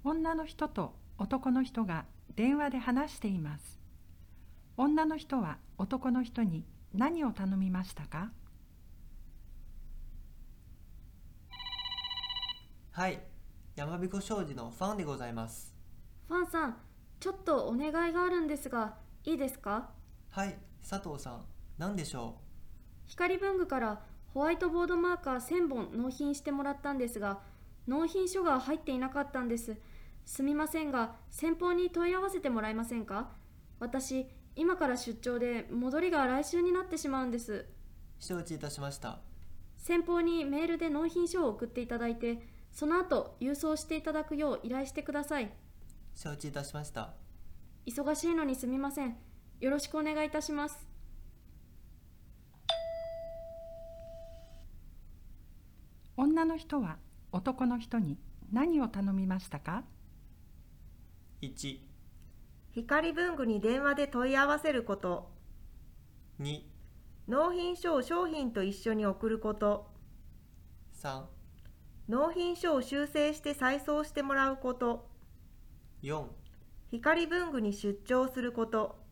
女の人と男の人が電話で話しています。女の人は男の人に何を頼みましたか？ はい、山彦商事のファンでございます。 ファンさん、ちょっとお願いがあるんですが、いいですか？ はい、佐藤さん、何でしょ光文具からホワイトボードマーカー1000本納品してもらったんですが、納品書が入っていなかったんです。すみませんが、先方に問い合わせてもらえませんか？私、今から出張で戻りが来週になってしまうんです。 承知いたしました。 先方にメールで納品書を送っていただいて、その後郵送していただくよう依頼してください。 承知いたしました。 忙しいのにすみません。よろしくお願いいたします。 女の人は男の人に何を頼みましたか？ 1、 光文具に電話で問い合わせること。 2、 納品書を商品と一緒に送ること。 3、 納品書を修正して再送してもらうこと。 4、 光文具に出張すること。